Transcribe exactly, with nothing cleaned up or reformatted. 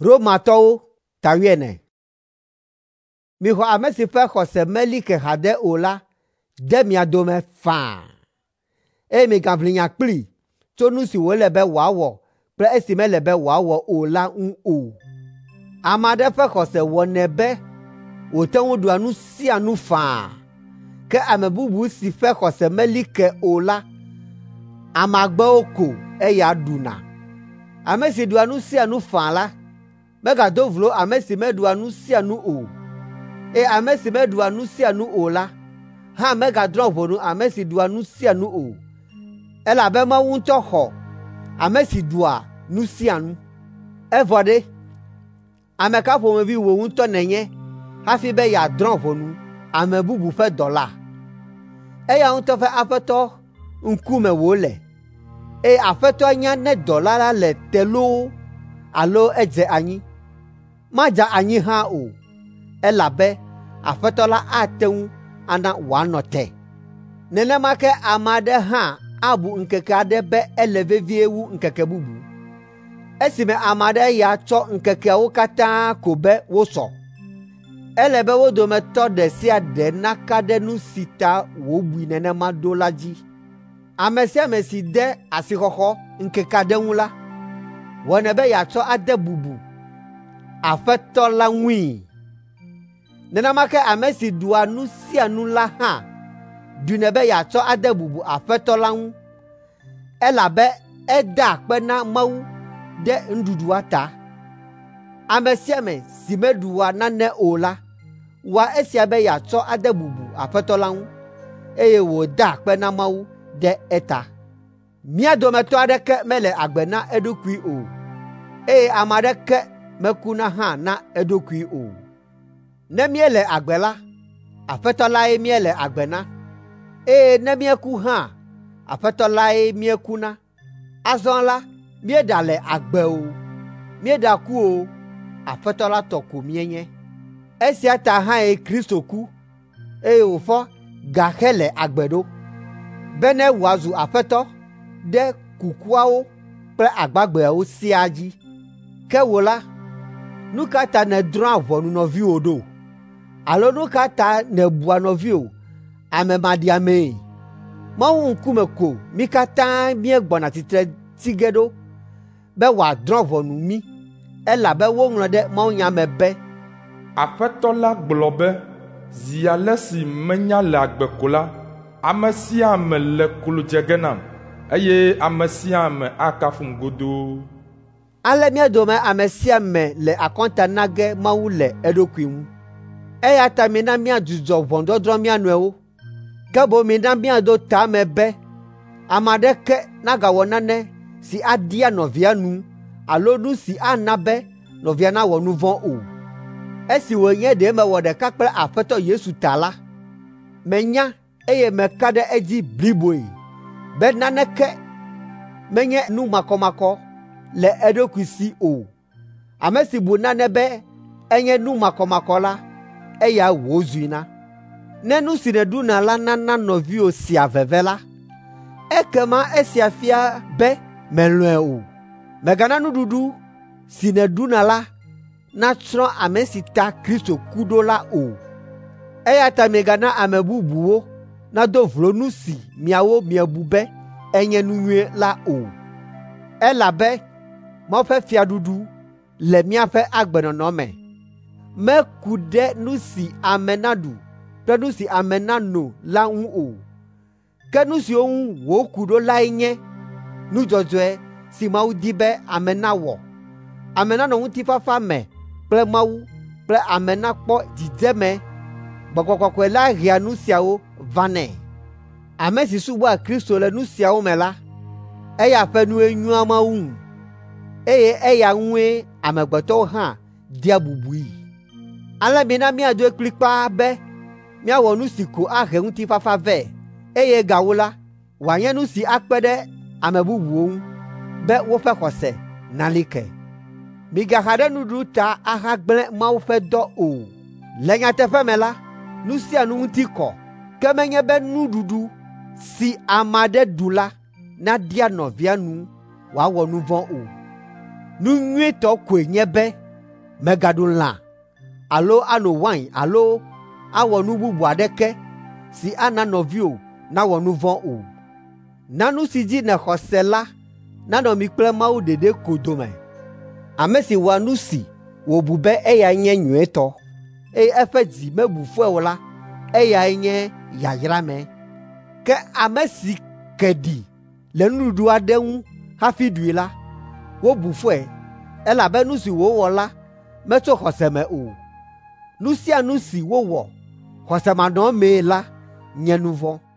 Romatɔwo tawiene. Mixɔ ame si ƒe xɔse meli ke haɖe o la de mia dome faa, eye migaʋli nya kplii tso nu si wòle be wòawɔ kple esi mele be wòawɔ o la ŋu o. Ame aɖe ƒe xɔse wɔnɛ be wòte ŋu ɖua nu sia nu faa, ke ame bubu si ƒe xɔse meli ke o la, amagbewo ko eya ɖuna. Ame si ɖua nu sia nu faa la, megado vlo ame si meɖua nu sia nu o, eye ame si meɖua nu sia nu o la, hã megadrɔ̃ ʋɔnu ame si ɖua nu sia nu o, elabe Mawu ŋutɔ xɔ ame si ɖua nu sia nu. Evɔ ɖe, ame ka ƒomevi wò ŋutɔ nènye hafi be yeadrɔ̃ ʋɔnu ame bubu ƒe dɔ la? Eya ŋutɔ ƒe aƒetɔ ŋkume wòle, eye aƒetɔ nya ne dɔla la le te loo alo edze anyi. Madza anyi hã o, elabe aƒetɔ la ate ŋu ana wòanɔ te. Nenema ke ame aɖe hã abu ŋkeke aɖe be ele vevie wu ŋkeke bubu, esime ame aɖe ya tsɔ ŋkekeawo katã ko be wosɔ. Ele be wo dometɔ ɖe sia ɖe naka ɖe nu si ta wòbui nenema ɖo la dzi. Ame sia ame si de asixɔxɔ ŋkeke aɖe ŋu la, wɔnɛ be yeatsɔ ade bubu aƒetɔ la ŋui. Nenema ke ame si ɖua nu sia nu la hã ɖunɛ be yeatsɔ ade bubu aƒetɔ la ŋu, elabe eda akpe na Mawu ɖe nuɖuɖua ta. Ame sia ame si meɖua nane o la, wɔa esia be yeatsɔ ade bubu aƒetɔ la ŋu, eye wòda akpe na Mawu ɖe eta. Mía dometɔ aɖeke mele agbe na eɖokui o, eye ame aɖeke mekuna hã na eɖokui o. Ne míele agbe la, aƒetɔ lae míele agbe na, eye ne míeku hã, aƒetɔ lae míekuna. Azɔ la, míeɖa le agbe o, míeɖa ku o, aƒetɔ la tɔ ko míenye. Esia ta hãe Kristo ku, eye wòfɔ gaxe le agbe ɖo, be ne wòazu aƒetɔ ɖe kukuawo kple agbagbeawo siaa dzi. Ke wò la, nu ka ta nèdrɔ̃a ʋɔnu nɔviwò ɖo? Alo nu ka ta nèbua nɔviwò ame maɖiamee? Mawu ŋkume ko mí katã míegbɔna tsitre ti ge ɖo be wòadrɔ̃ ʋɔnu mí, elabe woŋlɔ ɖe mawunya me be, Aƒetɔ la gblɔ be, zi ale si menya le agbe ko la, ame sia ame le klo dze ge nam, eye ame sia ame akafum godoo. Ale mía dome ame sia ame le akɔnta na ge Mawu le eɖokui ŋu. Eya ta mina míadzudzɔ ʋɔnudɔdrɔ̃ mía nɔewo, ke boŋ mina míado ta me be ame aɖeke nagawɔ nane si aɖia nɔvia nu alo nu si ana be nɔvia nawɔ nu vɔ̃ o. Esi wònye ɖe mewɔ ɖeka kple Aƒetɔ Yesu ta la, menya eye meka ɖe edzi bliboe be naneke menye nu makɔmakɔ le eɖokui si o. Ame si bu nane be enye nu makɔmakɔ la, eya wòzui na. Ne nu si nèɖuna la nana nɔviwò sia veve la, ekema esia fia be mèlɔ̃e o. Mègana nuɖuɖu si nèɖuna la natsrɔ̃ ame si ta Kristo ku ɖo la o. Eya ta miegana ame bubuwo nado vlo nu si miawo miebu be enye nu nyuie la o. Elabe Mawu ƒe fiaɖuɖu le míaƒe agbenɔnɔ me, meku ɖe nu si ame naɖu kple nu si ame nano la ŋu o. Ke nu siwo ŋu wòku ɖo lae nye nu dzɔdzɔe si Mawu di be ame nawɔ. Ame nanɔ ŋutifafa me kple Mawu kple ame nakpɔ dzidzeme. Gbɔgbɔ Kɔkɔe la hea nu siawo vanɛ. Ame si subɔa Kristo le nu siawo me la, eya ƒe nue nyoa Mawu ŋu, eye eya ŋue amegbetɔwo hã dia bubui. Ale mina míadoe kplikpaa be míawɔ nu si ko ahe ŋutifafa vɛ, eye gawu la, wòanye nu si akpe ɖe ame bubuwo ŋu, be woƒe xɔse nali ke. Migaxa ɖe nuɖuɖu ta ahagblẽ Mawu ƒe dɔ o. Le nyateƒe me la, nu sia nu ŋuti kɔ, ke menye be nuɖuɖu si ame aɖe ɖu la naɖia nɔvia nu wòawɔ nu vɔ̃ o. Nu nyuietɔ koe nye be Mègaɖu lã alo ano wain alo awɔ nu bubu aɖeke si ana nɔviwò nawɔ nu vɔ̃ o. Na nu si dzi nèxɔ se la nanɔ mi kple Mawu ɖeɖe ko dome. Ame si wɔa nu si wòbu be eyae nye nyuietɔ, eye eƒe dzi mebu fɔe o la, eyae nye yayraame. Ke ame si ke ɖi le nuɖuɖu aɖe ŋu hafi ɖui la, wobu fɔe, elabe nu si wòwɔ la metso xɔse me o. Nu sia nu si wowɔ xɔsemanɔ mee la nye nu vɔ̃.